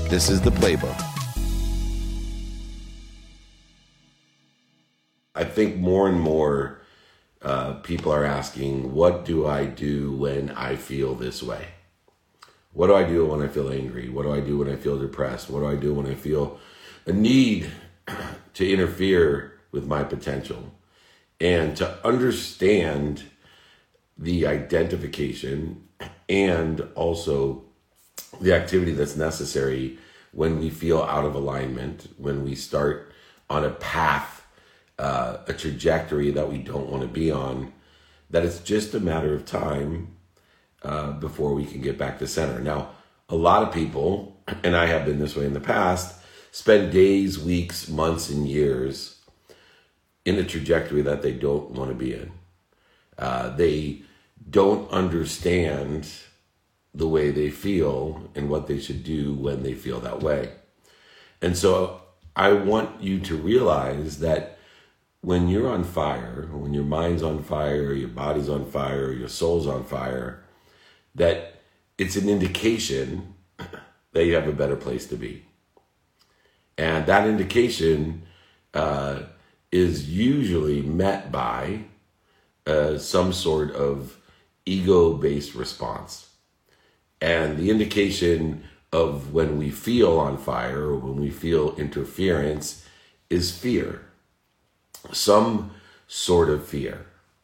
This is The Playbook. I think more and more people are asking, what do I do when I feel this way? What do I do when I feel angry? What do I do when I feel depressed? What do I do when I feel a need to interfere with my potential? And to understand the identification and also the activity that's necessary when we feel out of alignment, when we start on a path, a trajectory that we don't want to be on, that it's just a matter of time before we can get back to center. Now, a lot of people, and I have been this way in the past, spend days, weeks, months, and years in a trajectory that they don't want to be in. They don't understand the way they feel and what they should do when they feel that way. And so I want you to realize that when you're on fire, when your mind's on fire, your body's on fire, your soul's on fire, that it's an indication that you have a better place to be. And that indication is usually met by some sort of ego-based response. And the indication of when we feel on fire or when we feel interference is fear, some sort of fear.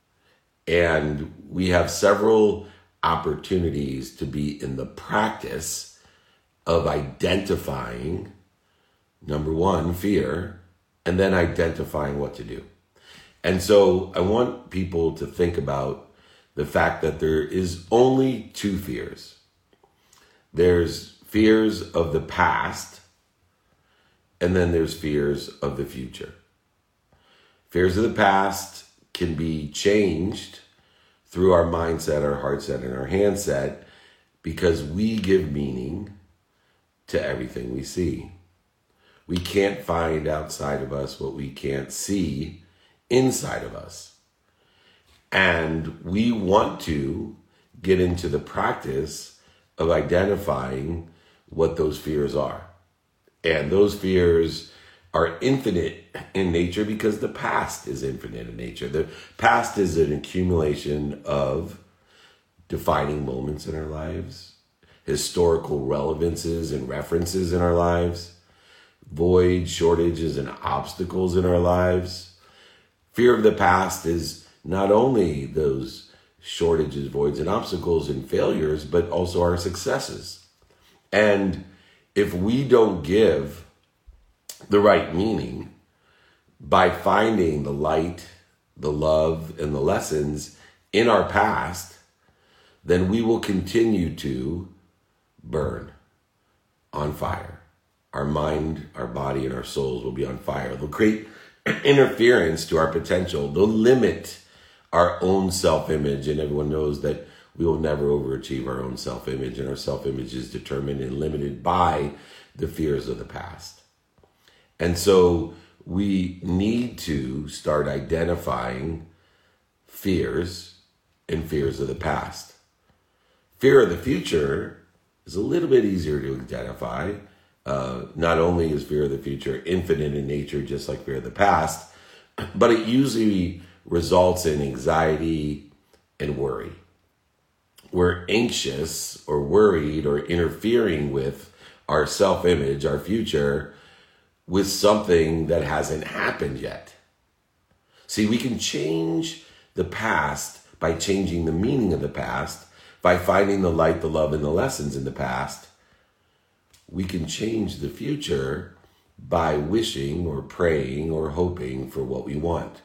And we have several opportunities to be in the practice of identifying, number one, fear, and then identifying what to do. And so I want people to think about the fact that there is only two fears. There's fears of the past, and then there's fears of the future. Fears of the past can be changed through our mindset, our heart set, and our hand set, because we give meaning to everything we see. We can't find outside of us what we can't see inside of us. And we want to get into the practice of identifying what those fears are. And those fears are infinite in nature because the past is infinite in nature. The past is an accumulation of defining moments in our lives, historical relevances and references in our lives, voids, shortages, and obstacles in our lives. Fear of the past is not only those shortages, voids, and obstacles and failures, but also our successes. And if we don't give the right meaning by finding the light, the love, and the lessons in our past, then we will continue to burn on fire. Our mind, our body, and our souls will be on fire. They'll create interference to our potential. They'll limit our own self-image, and everyone knows that we will never overachieve our own self-image, and our self-image is determined and limited by the fears of the past. And so we need to start identifying fears and fears of the past. Fear of the future is a little bit easier to identify. Not only is fear of the future infinite in nature, just like fear of the past, but it usually results in anxiety and worry. We're anxious or worried or interfering with our self-image, our future, with something that hasn't happened yet. See, we can change the past by changing the meaning of the past, by finding the light, the love, and the lessons in the past. We can change the future by wishing or praying or hoping for what we want.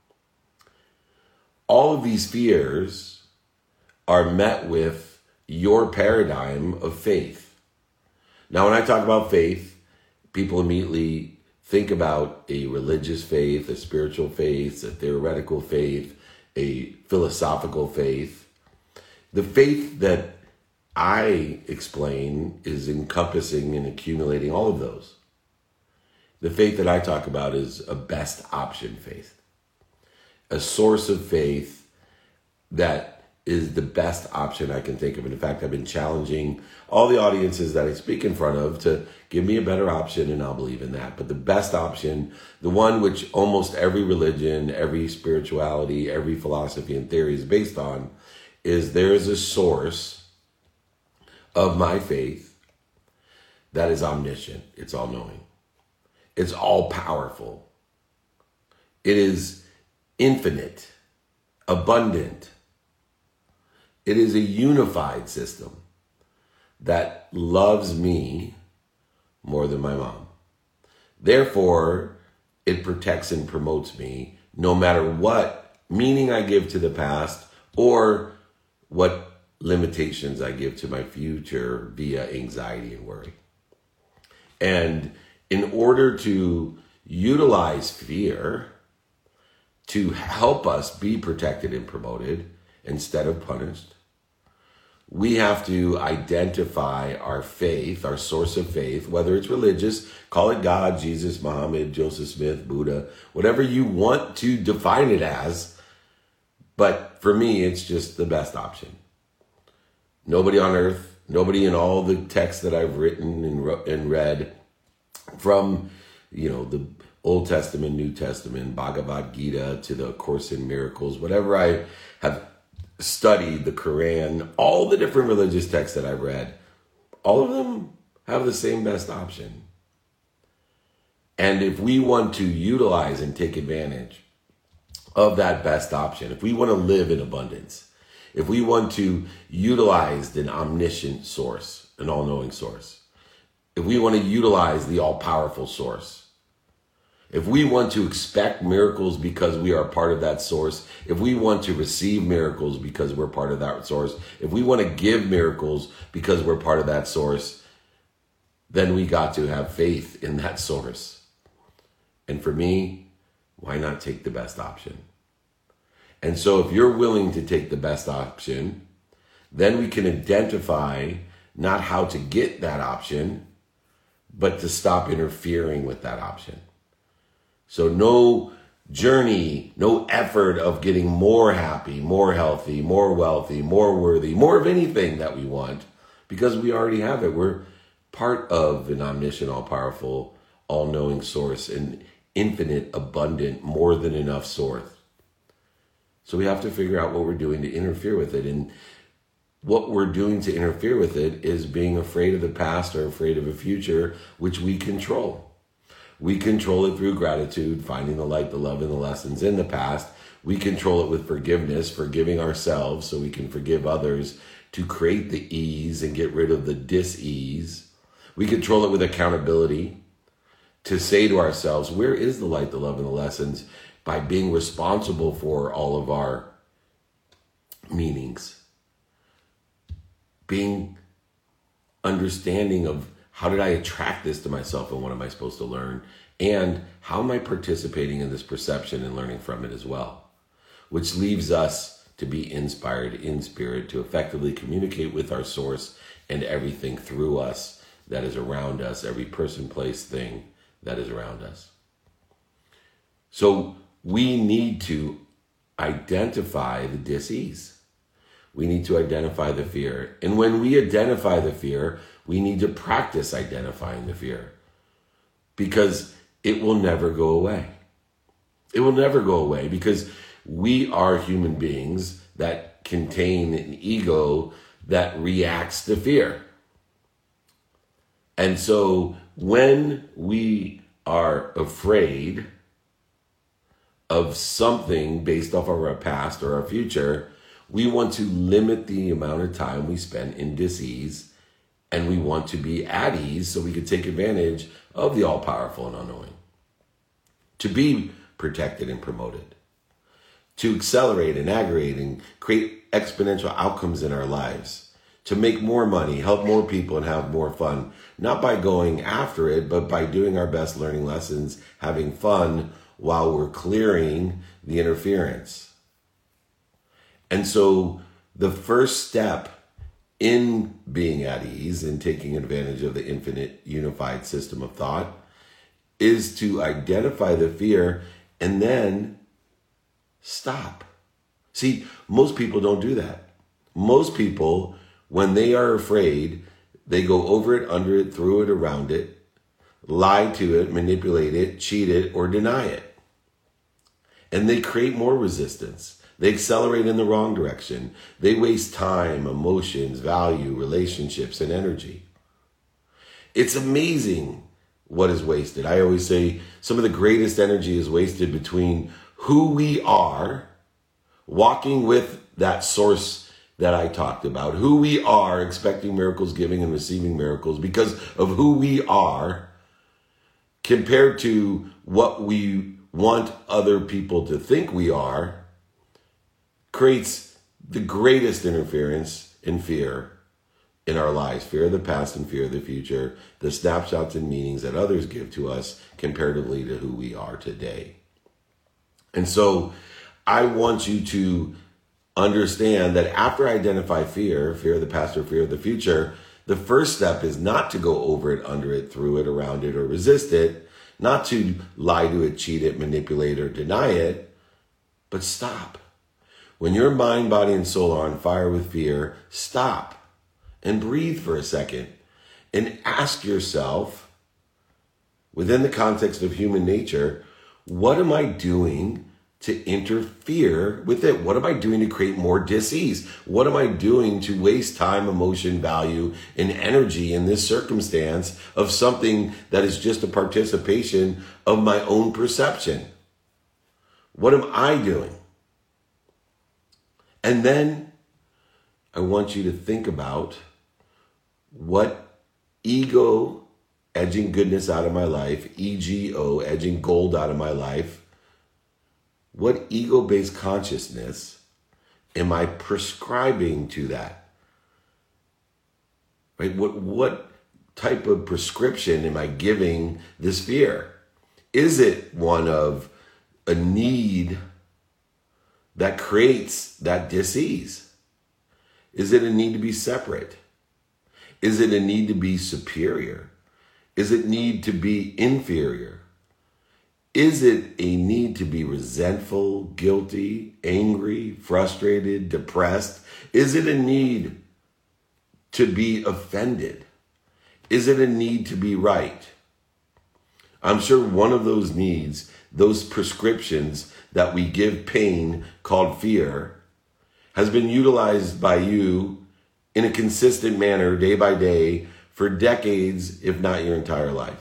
All of these fears are met with your paradigm of faith. Now, when I talk about faith, people immediately think about a religious faith, a spiritual faith, a theoretical faith, a philosophical faith. The faith that I explain is encompassing and accumulating all of those. The faith that I talk about is a best option faith, a source of faith that is the best option I can think of. And in fact, I've been challenging all the audiences that I speak in front of to give me a better option, and I'll believe in that. But the best option, the one which almost every religion, every spirituality, every philosophy and theory is based on, is there is a source of my faith that is omniscient. It's all-knowing. It's all-powerful. It is infinite, abundant. It is a unified system that loves me more than my mom. Therefore, it protects and promotes me no matter what meaning I give to the past or what limitations I give to my future via anxiety and worry. And in order to utilize fear to help us be protected and promoted instead of punished, we have to identify our faith, our source of faith, whether it's religious, call it God, Jesus, Muhammad, Joseph Smith, Buddha, whatever you want to define it as. But for me, it's just the best option. Nobody on earth, nobody in all the texts that I've written and read from, the Old Testament, New Testament, Bhagavad Gita to the Course in Miracles, whatever I have studied, the Quran, all the different religious texts that I've read, all of them have the same best option. And if we want to utilize and take advantage of that best option, if we want to live in abundance, if we want to utilize an omniscient source, an all-knowing source, if we want to utilize the all-powerful source, if we want to expect miracles because we are part of that source, if we want to receive miracles because we're part of that source, if we want to give miracles because we're part of that source, then we got to have faith in that source. And for me, why not take the best option? And so if you're willing to take the best option, then we can identify not how to get that option, but to stop interfering with that option. So no journey, no effort of getting more happy, more healthy, more wealthy, more worthy, more of anything that we want, because we already have it. We're part of an omniscient, all-powerful, all-knowing source, an infinite, abundant, more than enough source. So we have to figure out what we're doing to interfere with it. And what we're doing to interfere with it is being afraid of the past or afraid of a future, which we control. We control it through gratitude, finding the light, the love, and the lessons in the past. We control it with forgiveness, forgiving ourselves so we can forgive others to create the ease and get rid of the dis-ease. We control it with accountability to say to ourselves, where is the light, the love, and the lessons, by being responsible for all of our meanings. Being understanding of how did I attract this to myself and what am I supposed to learn? And how am I participating in this perception and learning from it as well? Which leaves us to be inspired in spirit to effectively communicate with our source and everything through us that is around us, every person, place, thing that is around us. So we need to identify the dis-ease. We need to identify the fear. And when we identify the fear, we need to practice identifying the fear, because it will never go away. It will never go away because we are human beings that contain an ego that reacts to fear. And so when we are afraid of something based off of our past or our future, we want to limit the amount of time we spend in dis-ease, and we want to be at ease so we can take advantage of the all-powerful and all-knowing, to be protected and promoted, to accelerate and aggregate and create exponential outcomes in our lives, to make more money, help more people, and have more fun, not by going after it, but by doing our best, learning lessons, having fun while we're clearing the interference. And so the first step in being at ease and taking advantage of the infinite unified system of thought is to identify the fear and then stop. See, most people don't do that. Most people, when they are afraid, they go over it, under it, through it, around it, lie to it, manipulate it, cheat it, or deny it. And they create more resistance. They accelerate in the wrong direction. They waste time, emotions, value, relationships, and energy. It's amazing what is wasted. I always say some of the greatest energy is wasted between who we are, walking with that source that I talked about, who we are, expecting miracles, giving and receiving miracles because of who we are, compared to what we want other people to think we are, creates the greatest interference and fear in our lives. Fear of the past and fear of the future, the snapshots and meanings that others give to us comparatively to who we are today. And so I want you to understand that after I identify fear of the past or fear of the future, the first step is not to go over it, under it, through it, around it, or resist it, not to lie to it, cheat it, manipulate, or deny it, but stop. When your mind, body, and soul are on fire with fear, stop and breathe for a second and ask yourself, within the context of human nature, what am I doing to interfere with it? What am I doing to create more dis-ease? What am I doing to waste time, emotion, value, and energy in this circumstance of something that is just a participation of my own perception? What am I doing? And then I want you to think about what ego edging goodness out of my life, EGO edging gold out of my life, what ego-based consciousness am I prescribing to that? Right? What type of prescription am I giving this fear? Is it one of a need that creates that dis-ease? Is it a need to be separate? Is it a need to be superior? Is it need to be inferior? Is it a need to be resentful, guilty, angry, frustrated, depressed? Is it a need to be offended? Is it a need to be right? I'm sure one of those needs, those prescriptions that we give pain called fear, has been utilized by you in a consistent manner day by day for decades, if not your entire life.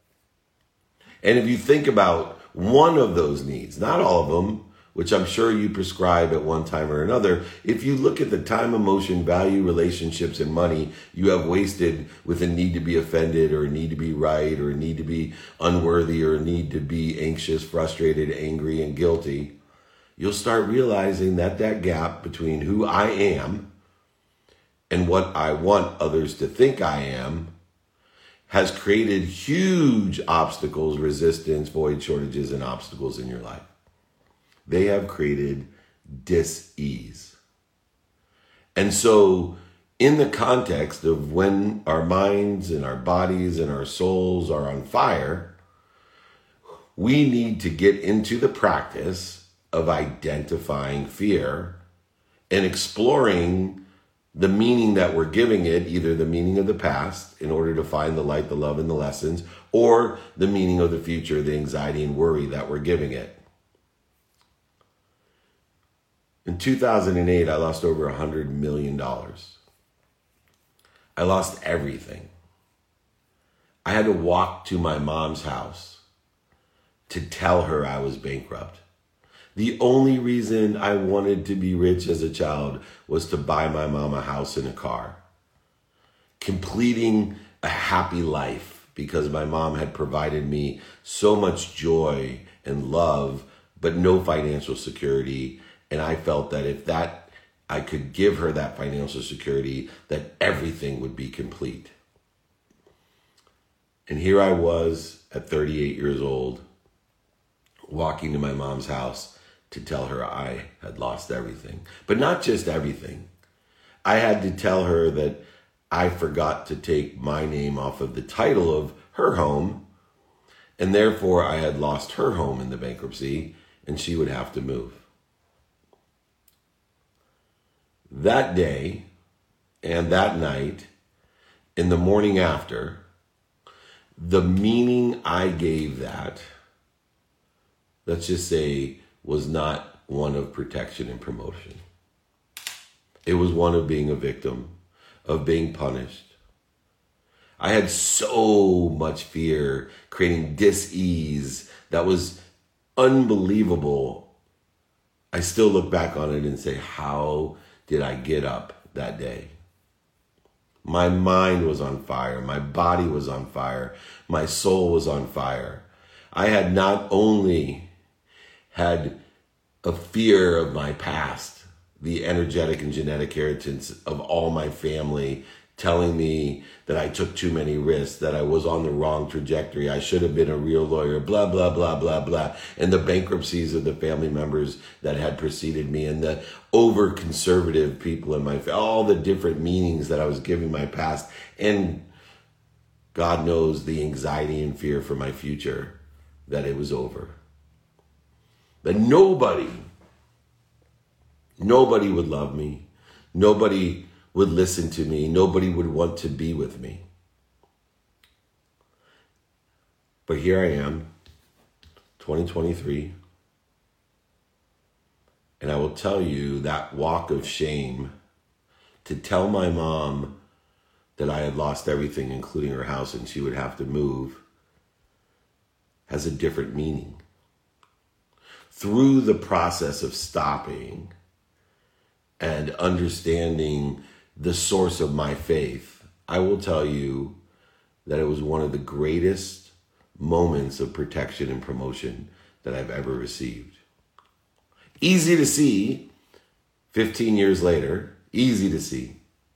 And if you think about one of those needs, not all of them, which I'm sure you prescribe at one time or another, if you look at the time, emotion, value, relationships, and money you have wasted with a need to be offended or a need to be right or a need to be unworthy or a need to be anxious, frustrated, angry, and guilty, you'll start realizing that that gap between who I am and what I want others to think I am has created huge obstacles, resistance, void, shortages, and obstacles in your life. They have created dis-ease. And so in the context of when our minds and our bodies and our souls are on fire, we need to get into the practice of identifying fear and exploring the meaning that we're giving it, either the meaning of the past in order to find the light, the love, and the lessons, or the meaning of the future, the anxiety and worry that we're giving it. In 2008, I lost over $100 million. I lost everything. I had to walk to my mom's house to tell her I was bankrupt. The only reason I wanted to be rich as a child was to buy my mom a house and a car, completing a happy life because my mom had provided me so much joy and love, but no financial security. And I felt that if that I could give her that financial security, that everything would be complete. And here I was at 38 years old, walking to my mom's house to tell her I had lost everything. But not just everything. I had to tell her that I forgot to take my name off of the title of her home, and therefore I had lost her home in the bankruptcy, and she would have to move. that day and that night, in the morning after, the meaning I gave that, let's just say, was not one of protection and promotion. It was one of being a victim, of being punished. I had so much fear, creating dis-ease that was unbelievable. I still look back on it and say, how did I get up that day? My mind was on fire. My body was on fire. My soul was on fire. I had not only had a fear of my past, the energetic and genetic heritage of all my family telling me that I took too many risks, that I was on the wrong trajectory, I should have been a real lawyer, blah, blah, blah, blah, blah. And the bankruptcies of the family members that had preceded me, and the over-conservative people in my family, all the different meanings that I was giving my past, and God knows the anxiety and fear for my future, that it was over. That nobody would love me. Nobody would listen to me. Nobody would want to be with me. But here I am, 2023. And I will tell you that walk of shame to tell my mom that I had lost everything, including her house, and she would have to move, has a different meaning. Through the process of stopping and understanding the source of my faith, I will tell you that it was one of the greatest moments of protection and promotion that I've ever received. Easy to see 15 years later, easy to see.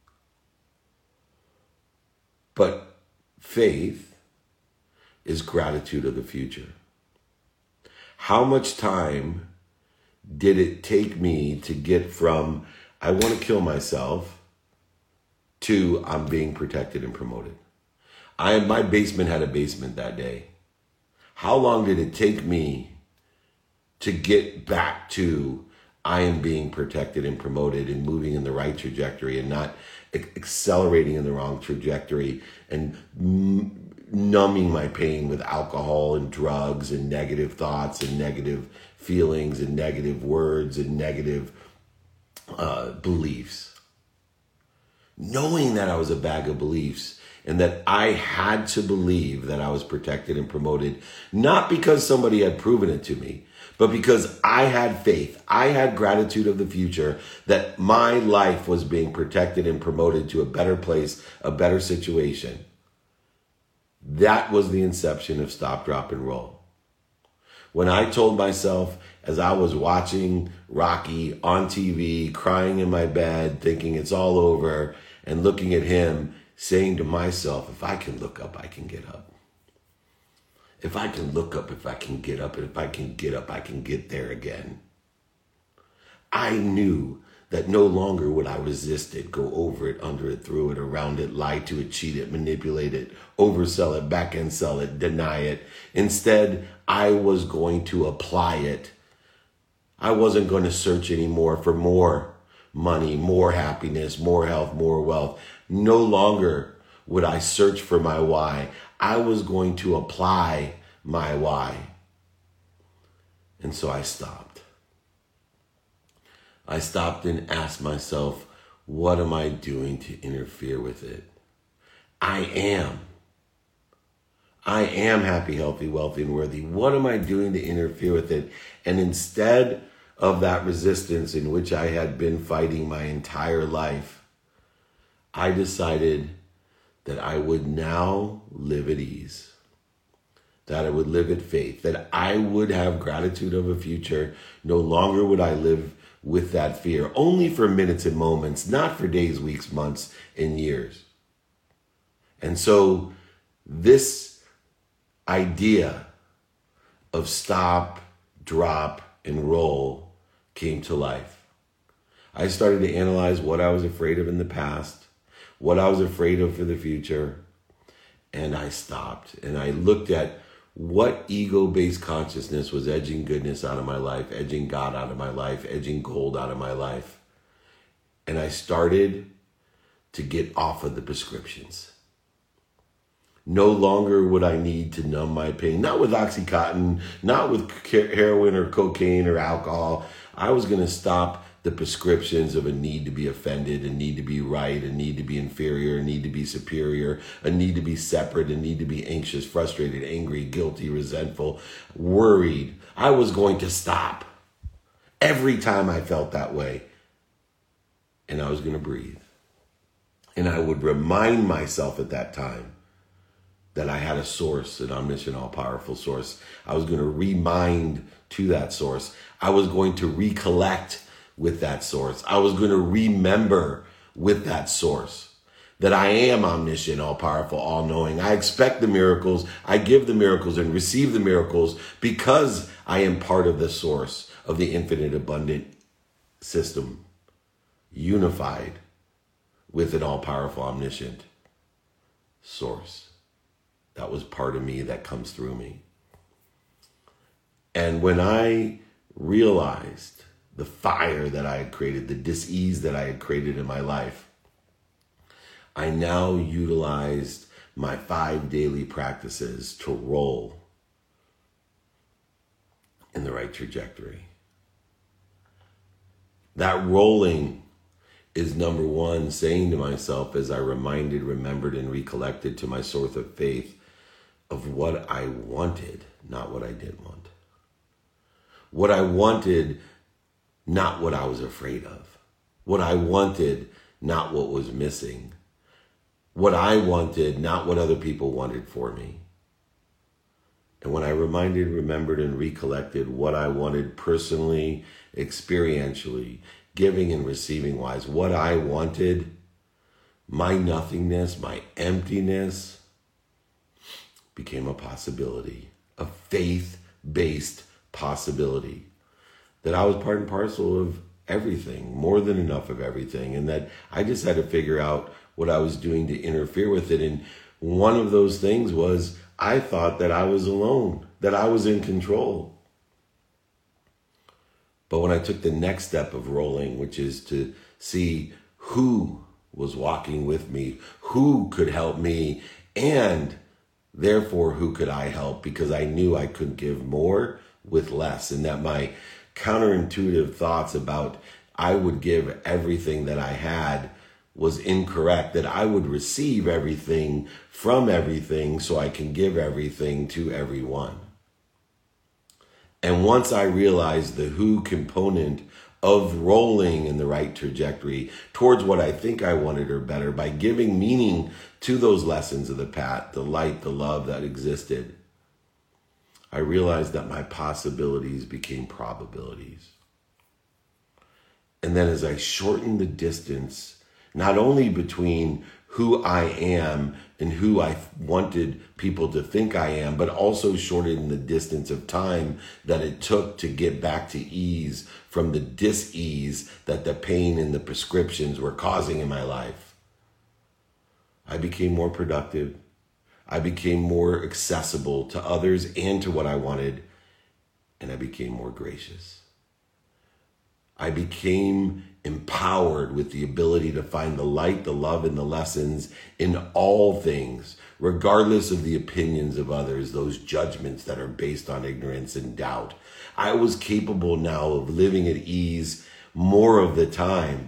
But faith is gratitude of the future. How much time did it take me to get from I want to kill myself to I'm being protected and promoted? My basement had a basement that day. How long did it take me to get back to I am being protected and promoted and moving in the right trajectory and not accelerating in the wrong trajectory and numbing my pain with alcohol and drugs and negative thoughts and negative feelings and negative words and negative beliefs? Knowing that I was a bag of beliefs and that I had to believe that I was protected and promoted, not because somebody had proven it to me, but because I had faith. I had gratitude of the future that my life was being protected and promoted to a better place, a better situation. That was the inception of Stop, Drop, and Roll. When I told myself, as I was watching Rocky on TV, crying in my bed, thinking it's all over, and looking at him, saying to myself, if I can look up, I can get up. If I can look up, if I can get up, and if I can get up, I can get there again. I knew that no longer would I resist it, go over it, under it, through it, around it, lie to it, cheat it, manipulate it, oversell it, back end sell it, deny it. Instead, I was going to apply it. I wasn't going to search anymore for more money, more happiness, more health, more wealth. No longer would I search for my why. I was going to apply my why. And so I stopped. I stopped and asked myself, what am I doing to interfere with it? I am happy, healthy, wealthy, and worthy. What am I doing to interfere with it? And instead of that resistance in which I had been fighting my entire life, I decided that I would now live at ease, that I would live at faith, that I would have gratitude of a future. No longer would I live with that fear, only for minutes and moments, not for days, weeks, months, and years. And so this idea of stop, drop, and roll came to life. I started to analyze what I was afraid of in the past, what I was afraid of for the future, and I stopped and I looked at what ego-based consciousness was edging goodness out of my life, edging God out of my life, edging gold out of my life. And I started to get off of the prescriptions. No longer would I need to numb my pain, not with Oxycontin, not with heroin or cocaine or alcohol. I was going to stop the prescriptions of a need to be offended, a need to be right, a need to be inferior, a need to be superior, a need to be separate, a need to be anxious, frustrated, angry, guilty, resentful, worried. I was going to stop every time I felt that way. And I was going to breathe. And I would remind myself at that time that I had a source, an omniscient, all-powerful source. I was going to remind to that source. I was going to recollect with that source. I was going to remember with that source that I am omniscient, all-powerful, all-knowing. I expect the miracles. I give the miracles and receive the miracles because I am part of the source of the infinite abundant system, unified with an all-powerful, omniscient source. That was part of me that comes through me. And when I realized the fire that I had created, the dis-ease that I had created in my life, I now utilized my 5 daily practices to roll in the right trajectory. That rolling is number one, saying to myself as I reminded, remembered, and recollected to my source of faith of what I wanted, not what I didn't want. What I wanted, not what I was afraid of. What I wanted, not what was missing. What I wanted, not what other people wanted for me. And when I reminded, remembered, and recollected what I wanted personally, experientially, giving and receiving wise, what I wanted, my nothingness, my emptiness became a possibility, a faith-based possibility, that I was part and parcel of everything, more than enough of everything, and that I just had to figure out what I was doing to interfere with it. And one of those things was I thought that I was alone, that I was in control. But when I took the next step of rolling, which is to see who was walking with me, who could help me, and therefore who could I help, because I knew I could give more with less, and that my counterintuitive thoughts about I would give everything that I had was incorrect, that I would receive everything from everything so I can give everything to everyone. And once I realized the who component of rolling in the right trajectory towards what I think I wanted or better, by giving meaning to those lessons of the path, the light, the love that existed, I realized that my possibilities became probabilities. And then as I shortened the distance, not only between who I am and who I wanted people to think I am, but also shortened the distance of time that it took to get back to ease from the dis-ease that the pain and the prescriptions were causing in my life. I became more productive. I became more accessible to others and to what I wanted, and I became more gracious. I became empowered with the ability to find the light, the love, and the lessons in all things, regardless of the opinions of others, those judgments that are based on ignorance and doubt. I was capable now of living at ease more of the time.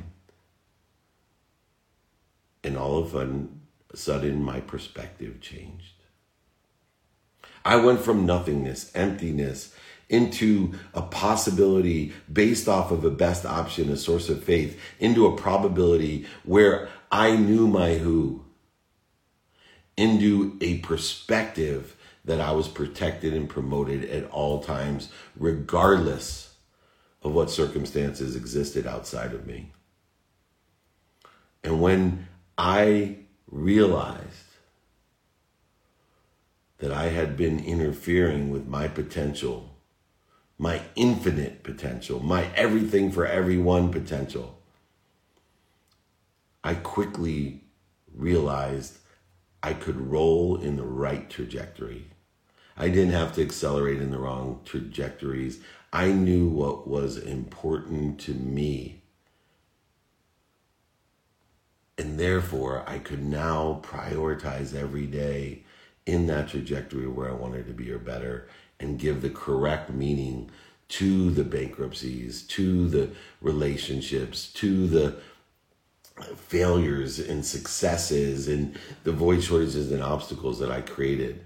And all of a sudden, my perspective changed. I went from nothingness, emptiness, into a possibility based off of a best option, a source of faith, into a probability where I knew my who, into a perspective that I was protected and promoted at all times, regardless of what circumstances existed outside of me. And when I realized that I had been interfering with my potential, my infinite potential, my everything for everyone potential, I quickly realized I could roll in the right trajectory. I didn't have to accelerate in the wrong trajectories. I knew what was important to me. And therefore, I could now prioritize every day in that trajectory where I wanted to be or better, and give the correct meaning to the bankruptcies, to the relationships, to the failures and successes and the void shortages and obstacles that I created.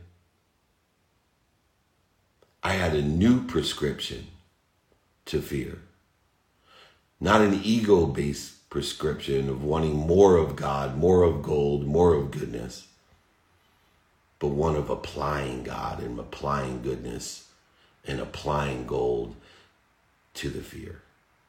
I had a new prescription to fear. Not an ego-based prescription of wanting more of God, more of gold, more of goodness, but one of applying God and applying goodness and applying gold to the fear.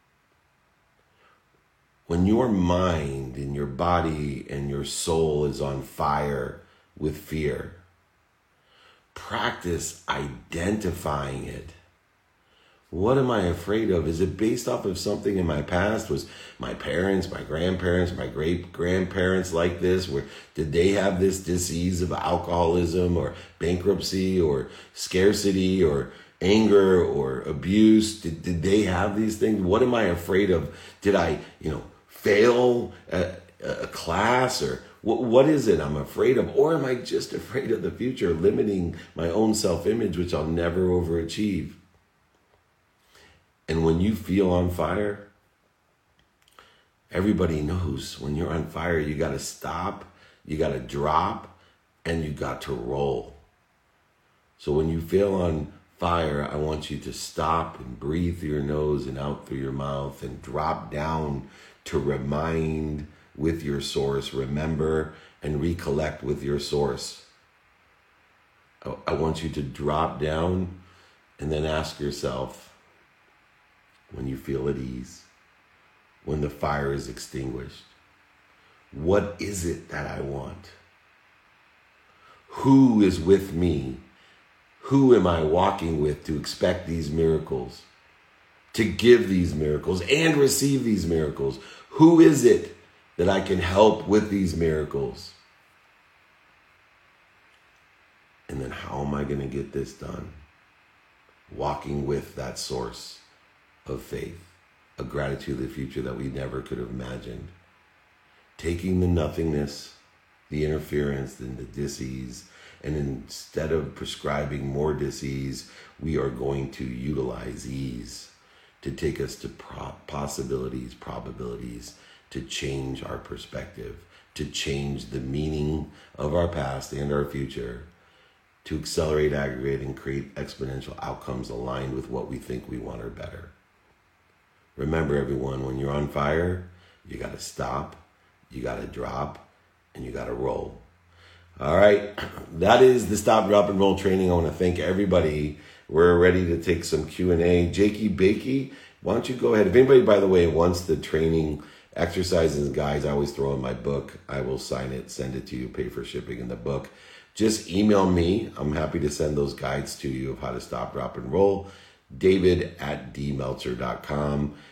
When your mind and your body and your soul is on fire with fear, practice identifying it. What am I afraid of? Is it based off of something in my past? Was my parents, my grandparents, my great-grandparents like this? Did they have this disease of alcoholism or bankruptcy or scarcity or anger or abuse? Did they have these things? What am I afraid of? Did I, fail a class? Or what is it I'm afraid of? Or am I just afraid of the future, limiting my own self-image, which I'll never overachieve? And when you feel on fire, everybody knows when you're on fire, you got to stop, you got to drop, and you got to roll. So when you feel on fire, I want you to stop and breathe through your nose and out through your mouth and drop down to remind with your source, remember and recollect with your source. I want you to drop down and then ask yourself, when you feel at ease, when the fire is extinguished, what is it that I want? Who is with me? Who am I walking with to expect these miracles, to give these miracles and receive these miracles? Who is it that I can help with these miracles? And then how am I going to get this done? Walking with that source of faith, a gratitude of the future that we never could have imagined. Taking the nothingness, the interference, and the dis-ease, and instead of prescribing more dis-ease, we are going to utilize ease to take us to possibilities, probabilities, to change our perspective, to change the meaning of our past and our future, to accelerate, aggregate, and create exponential outcomes aligned with what we think we want or better. Remember, everyone, when you're on fire, you got to stop, you got to drop, and you got to roll. All right, that is the Stop, Drop, and Roll training. I want to thank everybody. We're ready to take some Q&A. Jakey Bakey, why don't you go ahead? If anybody, by the way, wants the training exercises and guides, I always throw in my book. I will sign it, send it to you, pay for shipping in the book. Just email me. I'm happy to send those guides to you of how to stop, drop, and roll. David@dmeltzer.com.